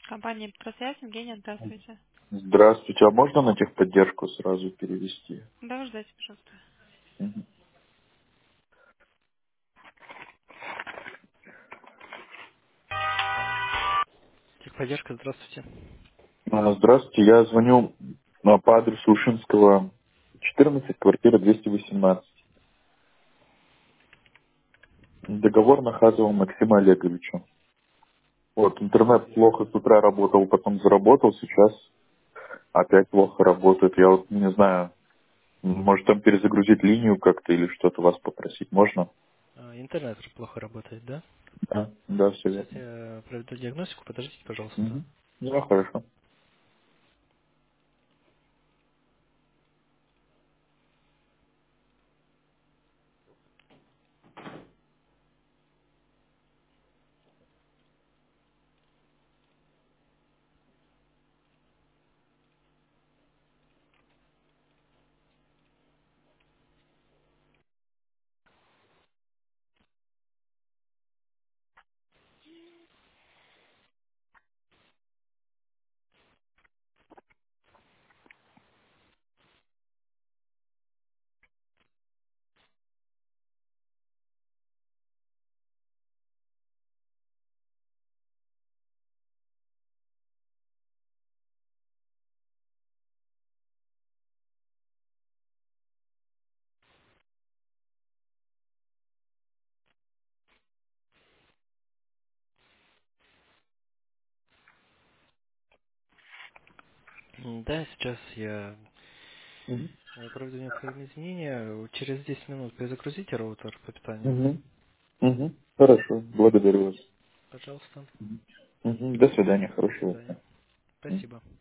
Компания «Петросвязь», Евгения, здравствуйте. Здравствуйте, а можно на техподдержку сразу перевести? Да, ждайте, пожалуйста. Мгм. Техподдержка, здравствуйте. Здравствуйте, я звоню по адресу Ушинского, 14, квартира 218. Договор на Хазова Максима Олеговича. Вот, интернет плохо с утра работал, потом заработал, сейчас опять плохо работает. Я вот не знаю, может там перезагрузить линию как-то или что-то вас попросить, можно? Интернет плохо работает, да? Да, все Сейчас верно. я проведу диагностику, подождите, пожалуйста. Мгм. Да, хорошо. Да, сейчас я Мгм. проведу необходимые изменения. Через 10 минут перезагрузите роутер по питанию. Мгм. Хорошо, благодарю вас. Пожалуйста. До свидания, До хорошего свидания. дня. Спасибо.